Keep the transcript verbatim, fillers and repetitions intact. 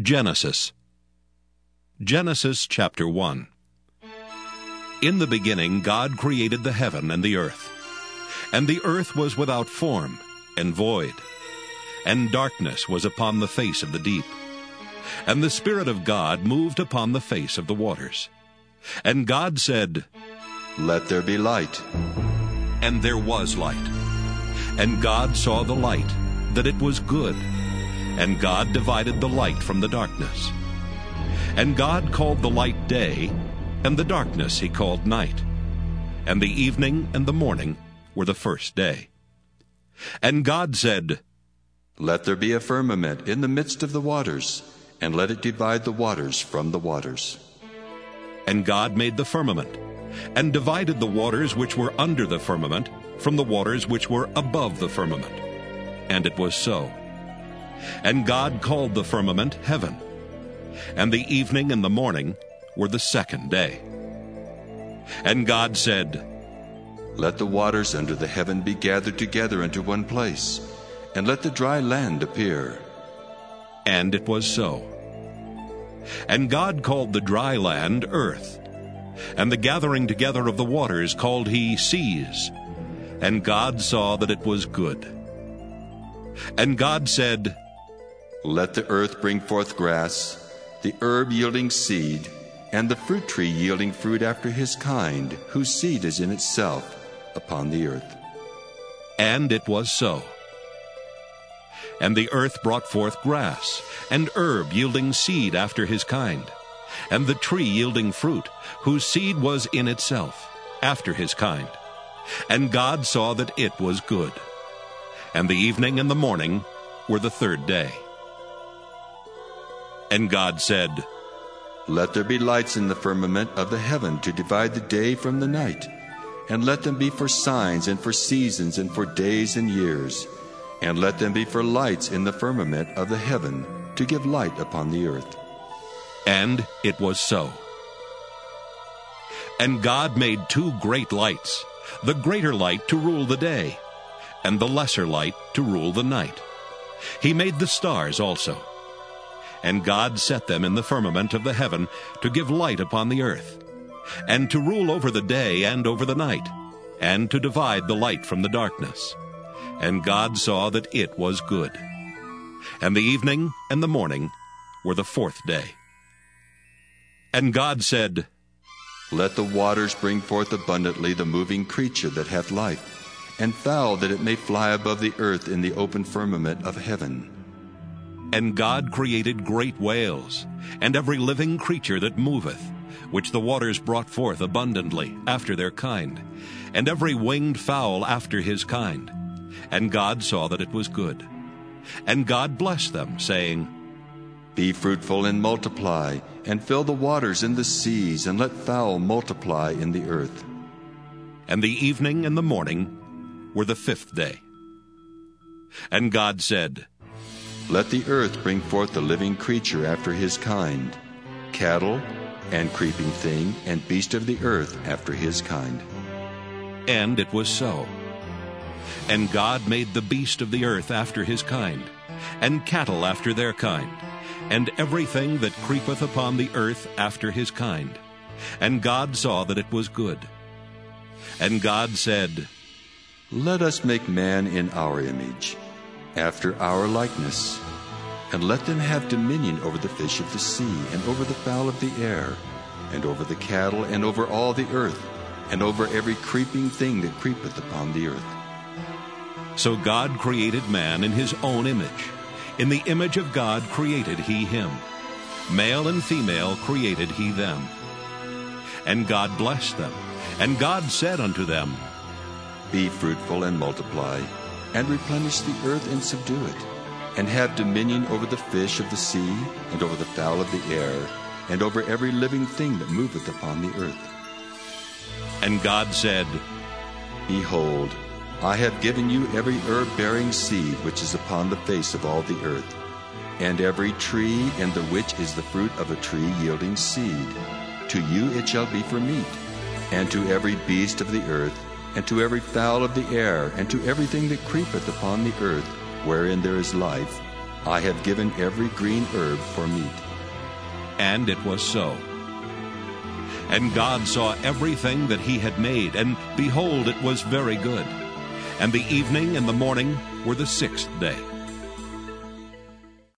Genesis. Genesis chapter one. In the beginning God created the heaven and the earth. And the earth was without form and void, and darkness was upon the face of the deep. And the Spirit of God moved upon the face of the waters. And God said, "Let there be light." And there was light. And God saw the light, that it was good. And God divided the light from the darkness. And God called the light day, and the darkness he called night. And the evening and the morning were the first day. And God said, "Let there be a firmament in the midst of the waters, and let it divide the waters from the waters." And God made the firmament, and divided the waters which were under the firmament from the waters which were above the firmament. And it was so. And God called the firmament heaven. And the evening and the morning were the second day. And God said, "Let the waters under the heaven be gathered together into one place, and let the dry land appear." And it was so. And God called the dry land earth, and the gathering together of the waters called he seas. And God saw that it was good. And God said, "Let the earth bring forth grass, the herb yielding seed, and the fruit tree yielding fruit after his kind, whose seed is in itself, upon the earth." And it was so. And the earth brought forth grass, and herb yielding seed after his kind, and the tree yielding fruit, whose seed was in itself, after his kind. And God saw that it was good. And the evening and the morning were the third day. And God said, "Let there be lights in the firmament of the heaven to divide the day from the night, and let them be for signs and for seasons and for days and years, and let them be for lights in the firmament of the heaven to give light upon the earth." And it was so. And God made two great lights, the greater light to rule the day, and the lesser light to rule the night. He made the stars also. And God set them in the firmament of the heaven to give light upon the earth, and to rule over the day and over the night, and to divide the light from the darkness. And God saw that it was good. And the evening and the morning were the fourth day. And God said, "Let the waters bring forth abundantly the moving creature that hath life, and fowl that it may fly above the earth in the open firmament of heaven." And God created great whales, and every living creature that moveth, which the waters brought forth abundantly after their kind, and every winged fowl after his kind. And God saw that it was good. And God blessed them, saying, "Be fruitful and multiply, and fill the waters in the seas, and let fowl multiply in the earth." And the evening and the morning were the fifth day. And God said, "Let the earth bring forth the living creature after his kind, cattle, and creeping thing, and beast of the earth after his kind." And it was so. And God made the beast of the earth after his kind, and cattle after their kind, and everything that creepeth upon the earth after his kind. And God saw that it was good. And God said, "Let us make man in our image, after our likeness, and let them have dominion over the fish of the sea, and over the fowl of the air, and over the cattle, and over all the earth, and over every creeping thing that creepeth upon the earth." So God created man in his own image. In the image of God created he him. Male and female created he them. And God blessed them. And God said unto them, "Be fruitful and multiply, and replenish the earth and subdue it, and have dominion over the fish of the sea, and over the fowl of the air, and over every living thing that moveth upon the earth." And God said, "Behold, I have given you every herb-bearing seed which is upon the face of all the earth, and every tree in the which is the fruit of a tree yielding seed. To you it shall be for meat, and to every beast of the earth, and to every fowl of the air, and to everything that creepeth upon the earth, wherein there is life, I have given every green herb for meat. And it was so. And God saw everything that he had made, and behold, it was very good. And the evening and the morning were the sixth day.